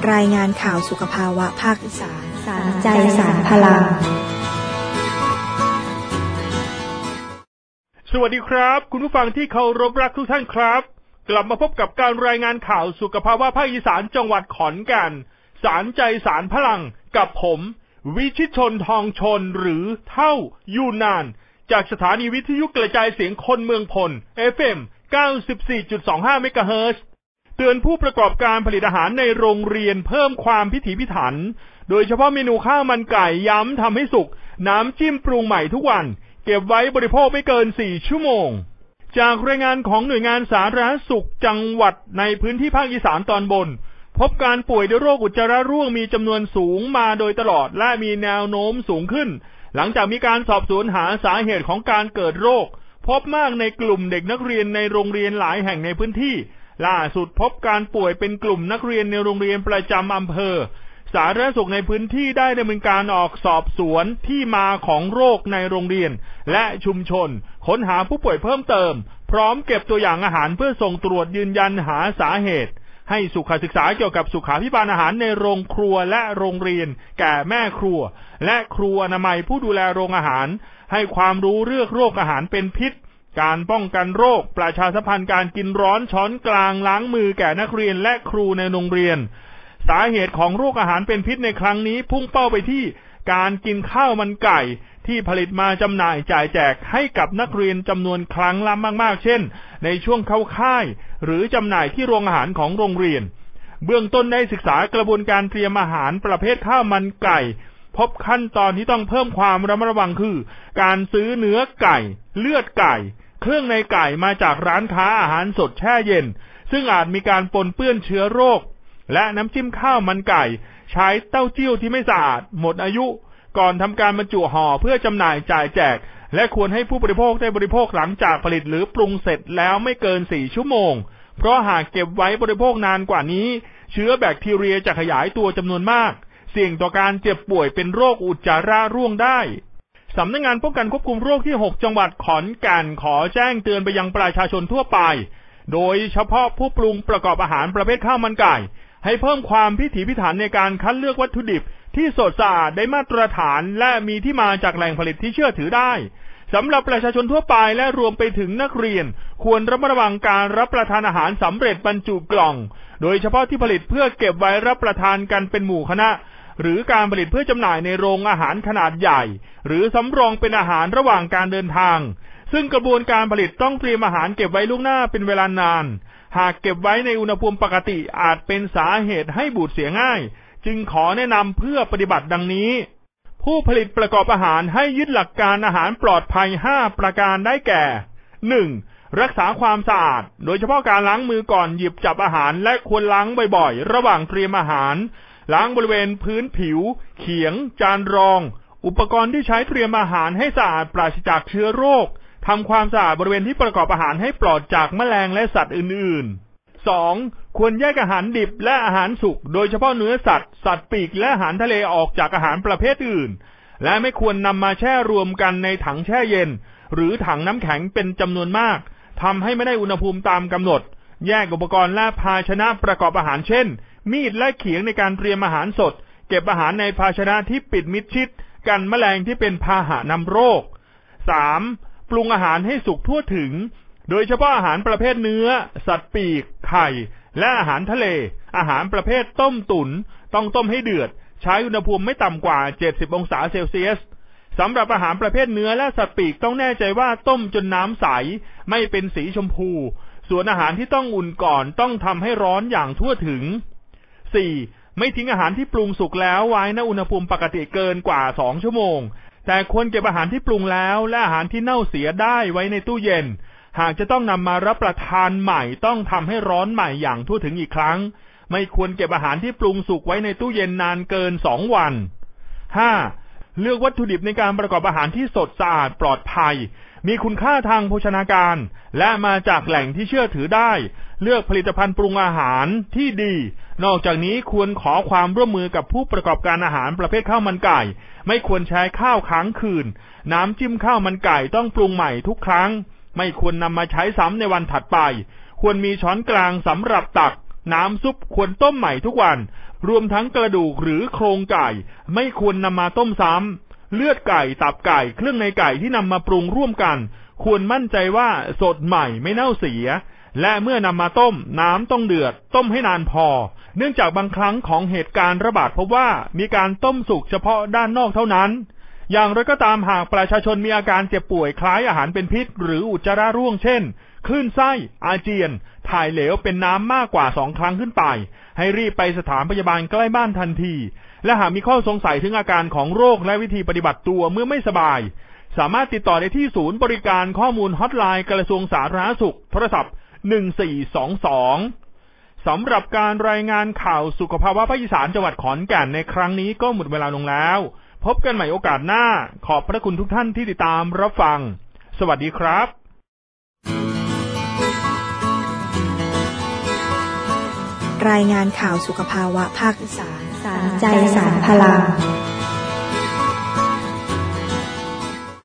รายงานข่าวสุขภาวะภาคอีสานสารใจสารพลังสวัสดีครับคุณผู้ฟังที่เคารพรักทุกท่านครับกลับมาพบกับการรายงานข่าวสุขภาวะภาคอีสานจังหวัดขอนแก่นสารใจสารพลังกับผมวิชิตชนทองชนหรือเท่ายูนานจากสถานีวิทยุกระจายเสียงคนเมืองพล FM 94.25 เมกะเฮิรตซ์เตือนผู้ประกอบการผลิตอาหารในโรงเรียนเพิ่มความพิถีพิถันโดยเฉพาะเมนูข้าวมันไก่ย้ำทำให้สุกน้ำจิ้มปรุงใหม่ทุกวันเก็บไว้บริโภคไม่เกิน4ชั่วโมงจากรายงานของหน่วยงานสาธารณสุขจังหวัดในพื้นที่ภาคอีสานตอนบนพบการป่วยด้วยโรคอุจจาระร่วงมีจำนวนสูงมาโดยตลอดและมีแนวโน้มสูงขึ้นหลังจากมีการสอบสวนหาสาเหตุของการเกิดโรคพบมากในกลุ่มเด็กนักเรียนในโรงเรียนหลายแห่งในพื้นที่ล่าสุดพบการป่วยเป็นกลุ่มนักเรียนในโรงเรียนประจำอำเภอสาธารณสุขในพื้นที่ได้ดำเนินการออกสอบสวนที่มาของโรคในโรงเรียนและชุมชนค้นหาผู้ป่วยเพิ่มเติมพร้อมเก็บตัวอย่างอาหารเพื่อส่งตรวจยืนยันหาสาเหตุให้สุขศึกษาเกี่ยวกับสุขาภิบาลอาหารในโรงครัวและโรงเรียนแก่แม่ครัวและครูอนามัยผู้ดูแลโรงอาหารให้ความรู้เรื่องโรคอาหารเป็นพิษการป้องกันโรคประชาสัมพันธ์การกินร้อนช้อนกลางล้างมือแก่นักเรียนและครูในโรงเรียนสาเหตุของโรคอาหารเป็นพิษในครั้งนี้พุ่งเป้าไปที่การกินข้าวมันไก่ที่ผลิตมาจำหน่ายจ่ายแจกให้กับนักเรียนจำนวนครั้งละมากๆเช่นในช่วงเข้าค่ายหรือจำหน่ายที่โรงอาหารของโรงเรียนเบื้องต้นได้ศึกษากระบวนการเตรียมอาหารประเภทข้าวมันไก่พบขั้นตอนที่ต้องเพิ่มความระมัดระวังคือการซื้อเนื้อไก่เลือดไก่เครื่องในไก่มาจากร้านค้าอาหารสดแช่เย็นซึ่งอาจมีการปนเปื้อนเชื้อโรคและน้ำจิ้มข้าวมันไก่ใช้เต้าเจี้ยวที่ไม่สะอาดหมดอายุก่อนทำการบรรจุห่อเพื่อจำหน่ายจ่ายแจกและควรให้ผู้บริโภคได้บริโภคหลังจากผลิตหรือปรุงเสร็จแล้วไม่เกิน4ชั่วโมงเพราะหากเก็บไว้บริโภคนานกว่านี้เชื้อแบคทีเรียจะขยายตัวจำนวนมากเสี่ยงต่อการเจ็บป่วยเป็นโรคอุจจาระร่วงได้สำนักงานป้องกันควบคุมโรคที่6จังหวัดขอนแก่นขอแจ้งเตือนไปยังประชาชนทั่วไปโดยเฉพาะผู้ปรุงประกอบอาหารประเภทข้าวมันไก่ให้เพิ่มความพิถีพิถันในการคัดเลือกวัตถุดิบที่สดสะอาดได้มาตรฐานและมีที่มาจากแหล่งผลิตที่เชื่อถือได้สำหรับประชาชนทั่วไปและรวมไปถึงนักเรียนควรระมัดระวังการรับประทานอาหารสำเร็จบรรจุกล่องโดยเฉพาะที่ผลิตเพื่อเก็บไว้รับประทานกันเป็นหมู่คณะหรือการผลิตเพื่อจำหน่ายในโรงอาหารขนาดใหญ่หรือสำรองเป็นอาหารระหว่างการเดินทางซึ่งกระบวนการผลิตต้องเตรียมอาหารเก็บไว้ล่วงหน้าเป็นเวลานานหากเก็บไว้ในอุณหภูมิปกติอาจเป็นสาเหตุให้บูดเสียง่ายจึงขอแนะนำเพื่อปฏิบัติดังนี้ผู้ผลิตประกอบอาหารให้ยึดหลักการอาหารปลอดภัย5ประการได้แก่ 1. รักษาความสะอาดโดยเฉพาะการล้างมือก่อนหยิบจับอาหารและควรล้างบ่อยๆระหว่างเตรียมอาหารล้างบริเวณพื้นผิวเขียงจานรองอุปกรณ์ที่ใช้เตรียมอาหารให้สะอาดปราศจากเชื้อโรคทำความสะอาดบริเวณที่ประกอบอาหารให้ปลอดจากแมลงและสัตว์อื่นๆ 2. ควรแยกอาหารดิบและอาหารสุกโดยเฉพาะเนื้อสัตว์ปีกและอาหารทะเลออกจากอาหารประเภทอื่นและไม่ควรนำมาแช่รวมกันในถังแช่เย็นหรือถังน้ำแข็งเป็นจำนวนมากทำให้ไม่ได้อุณหภูมิตามกำหนดแยกอุปกรณ์และภาชนะประกอบอาหารเช่นมีดและเขียงในการเตรียมอาหารสดเก็บอาหารในภาชนะที่ปิดมิดชิดกันแมลงที่เป็นพาหะนำโรค 3. ปรุงอาหารให้สุกทั่วถึงโดยเฉพาะอาหารประเภทเนื้อสัตว์ปีกไข่และอาหารทะเลอาหารประเภทต้มตุ๋นต้องต้มให้เดือดใช้อุณหภูมิไม่ต่ำกว่า70องศาเซลเซียสสำหรับอาหารประเภทเนื้อและสัตว์ปีกต้องแน่ใจว่าต้มจนน้ำใสไม่เป็นสีชมพูส่วนอาหารที่ต้องอุ่นก่อนต้องทำให้ร้อนอย่างทั่วถึง 4. ไม่ทิ้งอาหารที่ปรุงสุกแล้วไว้ณอุณหภูมิปกติเกินกว่า2ชั่วโมงแต่ควรเก็บอาหารที่ปรุงแล้วและอาหารที่เน่าเสียได้ไว้ในตู้เย็นหากจะต้องนำมารับประทานใหม่ต้องทำให้ร้อนใหม่อย่างทั่วถึงอีกครั้งไม่ควรเก็บอาหารที่ปรุงสุกไว้ในตู้เย็นนานเกิน2วัน 5. เลือกวัตถุดิบในการประกอบอาหารที่สดสะอาดปลอดภัยมีคุณค่าทางโภชนาการและมาจากแหล่งที่เชื่อถือได้เลือกผลิตภัณฑ์ปรุงอาหารที่ดีนอกจากนี้ควรขอความร่วมมือกับผู้ประกอบการอาหารประเภทข้าวมันไก่ไม่ควรใช้ข้าวค้างคืนน้ำจิ้มข้าวมันไก่ต้องปรุงใหม่ทุกครั้งไม่ควรนำมาใช้ซ้ำในวันถัดไปควรมีช้อนกลางสำหรับตักน้ำซุปควรต้มใหม่ทุกวันรวมทั้งกระดูกหรือโครงไก่ไม่ควรนำมาต้มซ้ำเลือดไก่ตับไก่เครื่องในไก่ที่นำมาปรุงร่วมกันควรมั่นใจว่าสดใหม่ไม่เน่าเสียและเมื่อนำมาต้มน้ำต้องเดือดต้มให้นานพอเนื่องจากบางครั้งของเหตุการณ์ระบาดพบว่ามีการต้มสุกเฉพาะด้านนอกเท่านั้นอย่างไรก็ตามหากประชาชนมีอาการเจ็บป่วยคล้ายอาหารเป็นพิษหรืออุจจาระร่วงเช่นคลื่นไส้อาเจียนถ่ายเหลวเป็นน้ำมากกว่า2 ครั้งขึ้นไปให้รีบไปสถานพยาบาลใกล้บ้านทันทีและหากมีข้อสงสัยถึงอาการของโรคและวิธีปฏิบัติตัวเมื่อไม่สบายสามารถติดต่อได้ที่ศูนย์บริการข้อมูลฮอตไลน์กระทรวงสาธารณสุขโทรศัพท์1422สำหรับการรายงานข่าวสุขภาวะภาคอีสานจังหวัดขอนแก่นในครั้งนี้ก็หมดเวลาลงแล้วพบกันใหม่โอกาสหน้าขอบพระคุณทุกท่านที่ติดตามรับฟังสวัสดีครับรายงานข่าวสุขภาวะภาคอีสานสารใจสารพลัง